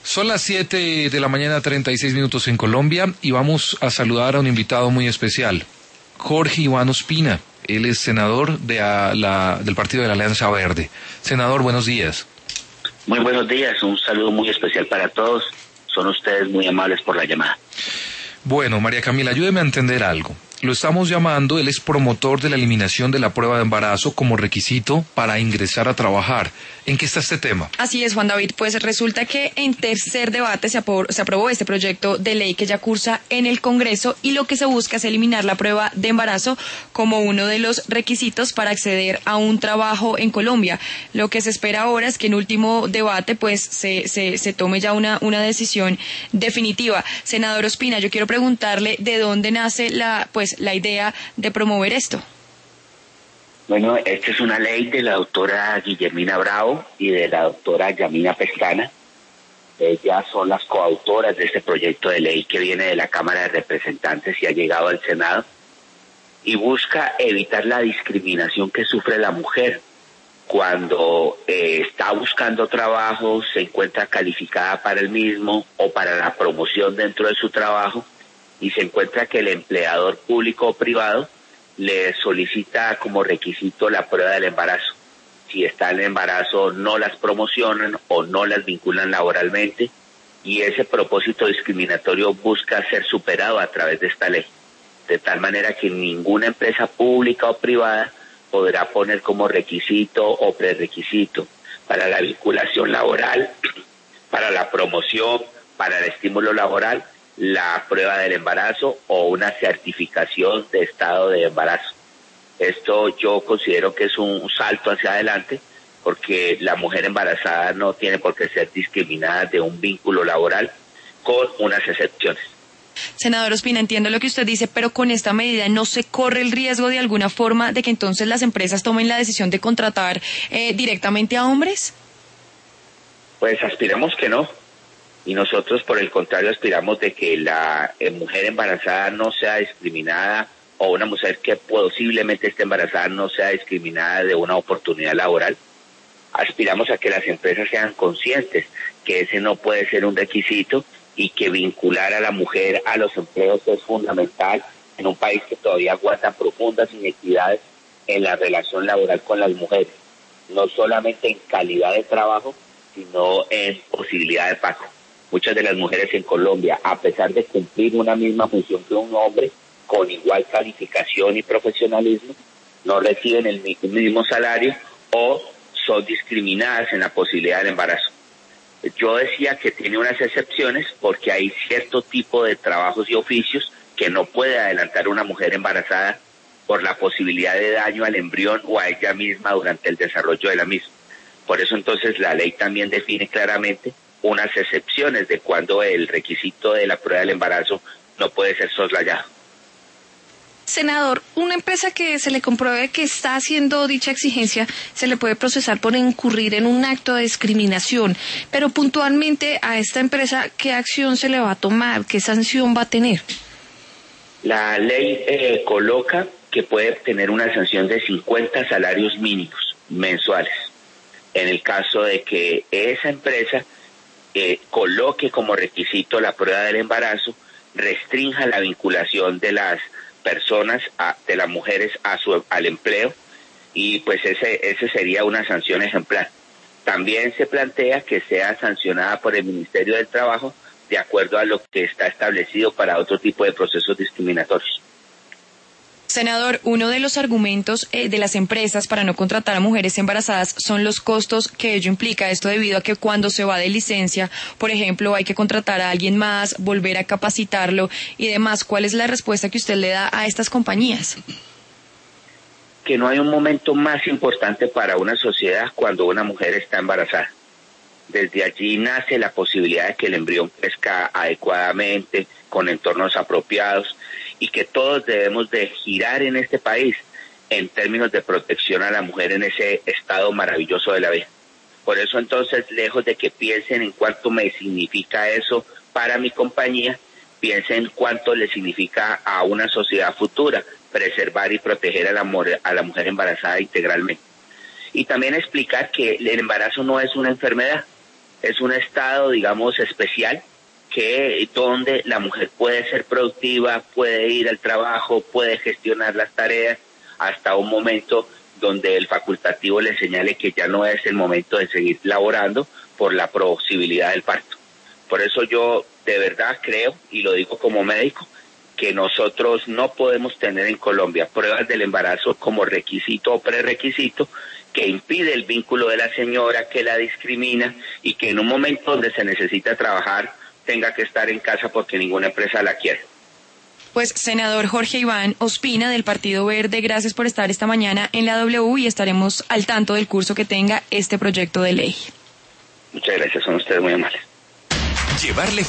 Son las 7 de la mañana, 36 minutos en Colombia, y vamos a saludar a un invitado muy especial, Jorge Iván Ospina. Él es senador del Partido de la Alianza Verde. Senador, buenos días. Muy buenos días, un saludo muy especial para todos. Son ustedes muy amables por la llamada. Bueno, María Camila, ayúdeme a entender algo. Lo estamos llamando, él es promotor de la eliminación de la prueba de embarazo como requisito para ingresar a trabajar. ¿En qué está este tema? Así es, Juan David. Pues resulta que en tercer debate se aprobó este proyecto de ley que ya cursa en el Congreso, y lo que se busca es eliminar la prueba de embarazo como uno de los requisitos para acceder a un trabajo en Colombia. Lo que se espera ahora es que en último debate pues se tome ya una decisión definitiva. Senador Ospina, yo quiero preguntarle de dónde nace la idea de promover esto. Bueno, esta es una ley de la doctora Guillermina Bravo y de la doctora Yamina Pestana. Ellas son las coautoras de este proyecto de ley que viene de la Cámara de Representantes y ha llegado al Senado, y busca evitar la discriminación que sufre la mujer cuando está buscando trabajo, se encuentra calificada para el mismo o para la promoción dentro de su trabajo, y se encuentra que el empleador público o privado le solicita como requisito la prueba del embarazo. Si está en el embarazo, no las promocionan o no las vinculan laboralmente, y ese propósito discriminatorio busca ser superado a través de esta ley, de tal manera que ninguna empresa pública o privada podrá poner como requisito o prerequisito para la vinculación laboral, para la promoción, para el estímulo laboral, la prueba del embarazo o una certificación de estado de embarazo. Esto yo considero que es un salto hacia adelante, porque la mujer embarazada no tiene por qué ser discriminada de un vínculo laboral, con unas excepciones. Senador Ospina, entiendo lo que usted dice, pero con esta medida ¿no se corre el riesgo de alguna forma de que entonces las empresas tomen la decisión de contratar directamente a hombres? Pues aspiramos que no. Y nosotros, por el contrario, aspiramos de que la mujer embarazada no sea discriminada, o una mujer que posiblemente esté embarazada no sea discriminada de una oportunidad laboral. Aspiramos a que las empresas sean conscientes que ese no puede ser un requisito, y que vincular a la mujer a los empleos es fundamental en un país que todavía aguanta profundas inequidades en la relación laboral con las mujeres, no solamente en calidad de trabajo, sino en posibilidad de pago. Muchas de las mujeres en Colombia, a pesar de cumplir una misma función que un hombre, con igual calificación y profesionalismo, no reciben el mismo salario o son discriminadas en la posibilidad del embarazo. Yo decía que tiene unas excepciones porque hay cierto tipo de trabajos y oficios que no puede adelantar una mujer embarazada por la posibilidad de daño al embrión o a ella misma durante el desarrollo de la misma. Por eso entonces la ley también define claramente unas excepciones de cuando el requisito de la prueba del embarazo no puede ser soslayado. Senador, una empresa que se le compruebe que está haciendo dicha exigencia se le puede procesar por incurrir en un acto de discriminación, pero puntualmente a esta empresa, ¿qué acción se le va a tomar? ¿Qué sanción va a tener? La ley coloca que puede tener una sanción de 50 salarios mínimos mensuales en el caso de que esa empresa coloque como requisito la prueba del embarazo, restrinja la vinculación de las personas, de las mujeres al empleo, y pues ese sería una sanción ejemplar. También se plantea que sea sancionada por el Ministerio del Trabajo de acuerdo a lo que está establecido para otro tipo de procesos discriminatorios. Senador, uno de los argumentos de las empresas para no contratar a mujeres embarazadas son los costos que ello implica. Esto debido a que cuando se va de licencia, por ejemplo, hay que contratar a alguien más, volver a capacitarlo y demás. ¿Cuál es la respuesta que usted le da a estas compañías? Que no hay un momento más importante para una sociedad cuando una mujer está embarazada. Desde allí nace la posibilidad de que el embrión crezca adecuadamente, con entornos apropiados, y que todos debemos de girar en este país en términos de protección a la mujer en ese estado maravilloso de la vida. Por eso entonces, lejos de que piensen en cuánto me significa eso para mi compañía, piensen cuánto le significa a una sociedad futura preservar y proteger a la mujer embarazada integralmente. Y también explicar que el embarazo no es una enfermedad, es un estado, digamos, especial, donde la mujer puede ser productiva, puede ir al trabajo, puede gestionar las tareas, hasta un momento donde el facultativo le señale que ya no es el momento de seguir laborando por la posibilidad del parto. Por eso yo de verdad creo, y lo digo como médico, que nosotros no podemos tener en Colombia pruebas del embarazo como requisito o prerequisito que impide el vínculo de la señora, que la discrimina y que en un momento donde se necesita trabajar tenga que estar en casa porque ninguna empresa la quiere. Pues, senador Jorge Iván Ospina del Partido Verde, gracias por estar esta mañana en la W y estaremos al tanto del curso que tenga este proyecto de ley. Muchas gracias, son ustedes muy amables. Llevarle